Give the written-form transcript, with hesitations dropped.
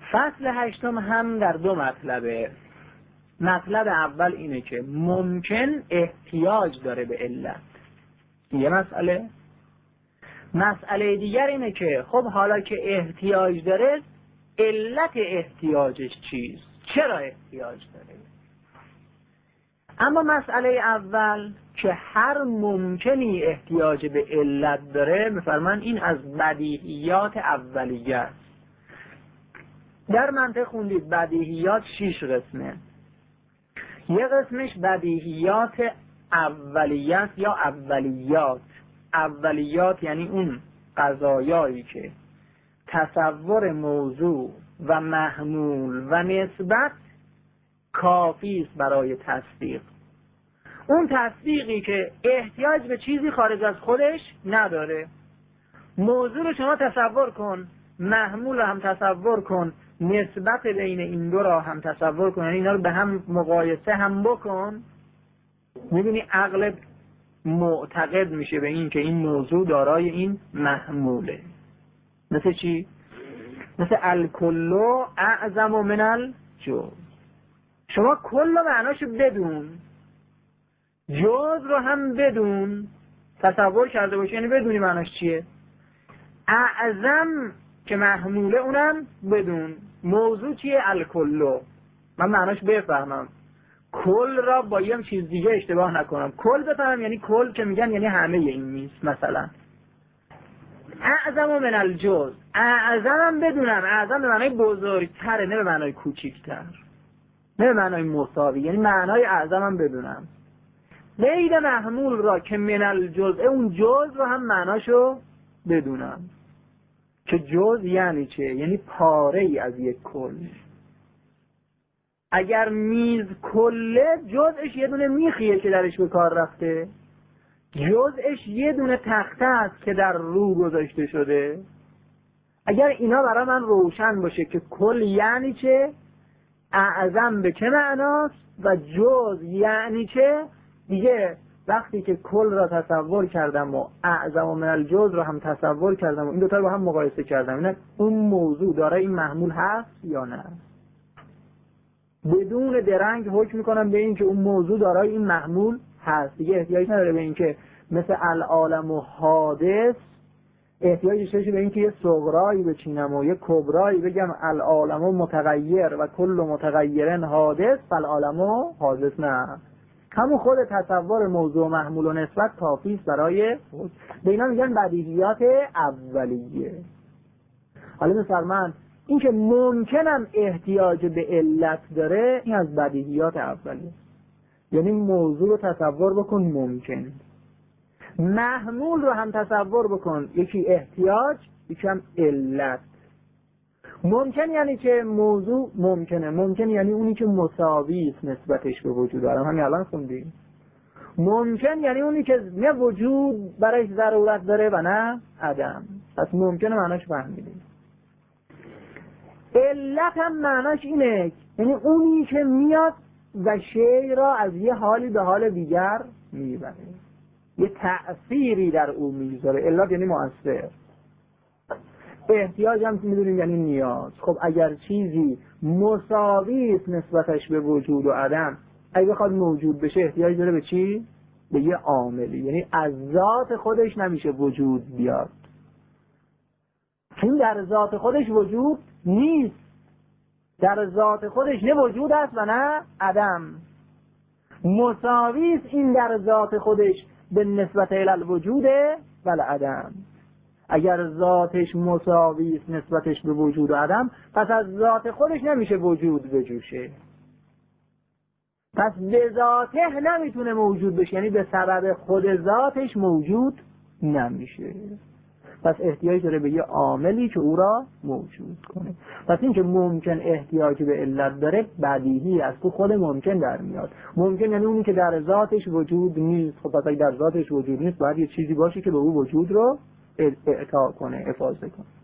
فصل هشتم هم در دو مطلبه. مطلب اول اینه که ممکن احتیاج داره به علت، یه مسئله. مسئله دیگر اینه که خب حالا که احتیاج داره، علت احتیاجش چیست؟ چرا احتیاج داره؟ اما مسئله اول که هر ممکنی احتیاج به علت داره، میفرمان این از بدیهیات اولیه است. در منطق خوندید بدیهیات 6 قسمه. یه قسمش بدیهیات اولیه است یا اولیات. اولیات یعنی اون قضایایی که تصور موضوع و محمول و نسبت کافی است برای تصدیق. اون تصدیقی که احتیاج به چیزی خارج از خودش نداره. موضوع رو شما تصور کن، محمول رو هم تصور کن، نسبت بین این دو را هم تصور کن، یعنی اینا رو به هم مقایسه هم بکن، میبینی عقل معتقد میشه به این که این موضوع دارای این محموله. مثل چی؟ مثل الکل اعظم من الجزء. شما کل معناشو بدون، جزء رو هم بدون، تصور کرده باشی، یعنی بدونی معناش چیه. اعظم که محموله اونم بدون. موضوع چیه؟ الکل. من معناش بفهمم، کل را با یه چیز دیگه اشتباه نکنم. کل بفهمم یعنی کل که میگن یعنی همه این میز. مثلا اعظم من الجزء، اعظمم بدونم. اعظم به معنای بزرگتره، نه به معنای کوچیکتر، نه به معنای مساوی، یعنی معنای اعظمم بدونم. غیر محمول را که من الجزء، اون جزء رو هم معناشو بدونم که جزء یعنی چه؟ یعنی پاره ای از یک کل. اگر میز کله، جزءش یه دونه میخیه که درش به کار رفته، جزءش یه دونه تخته است که در رو گذاشته شده. اگر اینا برای من روشن باشه که کل یعنی چه، اعظم به چه معناست و جزء یعنی چه، دیگه وقتی که کل را تصور کردم و اعظم من الجزء را هم تصور کردم و این دوتا رو با هم مقایسه کردم، اینه اون موضوع داره این محمول هست یا نه. بدون درنگ حکم میکنم به این که اون موضوع دارای این محمول هست. دیگه احتیاج نداره به این که مثل العالم و حادث احتیاجش داشته به این که یه صغرایی بچینم و یه کبرایی بگم العالم متغیر و کل متغیرن حادث فالعالم حادث. نه، همون خود تصور موضوع محمول و نسبت کافی است برای به اینا میگن بدیهیات اولیه. حالا مثلا من این که ممکنم احتیاج به علت داره، این از بدیهیات اولیه. یعنی موضوع رو تصور بکن ممکن، محمول رو هم تصور بکن، یکی احتیاج یکی هم علت. ممکن یعنی که موضوع ممکنه، ممکن یعنی اونی که مساوی است نسبتش به وجود داره. همین الان خوندیم. ممکن یعنی اونی که نه وجود برایش ضرورت داره و نه عدم. پس ممکنه معناش فهمیدیم. علت هم معناش اینه، یعنی اونی که میاد و شی را از یه حالی به حال دیگر میبره، یه تأثیری در او میذاره. علت یعنی مؤثر. احتیاج هم میدونیم یعنی نیاز. خب اگر چیزی مساوی است نسبتش به وجود و عدم، اگه بخواد موجود بشه احتیاج داره به چی؟ به یه عاملی. یعنی از ذات خودش نمیشه وجود بیاد، چون در ذات خودش وجود نیست. در ذات خودش نه وجود است و نه عدم. مساوی است این در ذات خودش به نسبت الوجود و العدم. اگر ذاتش مساوی است نسبتش به وجود و عدم، پس از ذات خودش نمیشه وجود بجوشه، پس به ذاته نمیتونه موجود بشه، یعنی به سبب خود ذاتش موجود نمیشه. پس احتیاج داره به یه عاملی که او را موجود کنه. پس این که ممکن احتیاج به علت داره بدیهی است، تو خود ممکن در میاد. ممکن یعنی اونی که در ذاتش وجود نیست. خب پس اگه در ذاتش وجود نیست باید یه چیزی باشه که به او وجود رو اعطا کنه، افاضه کنه.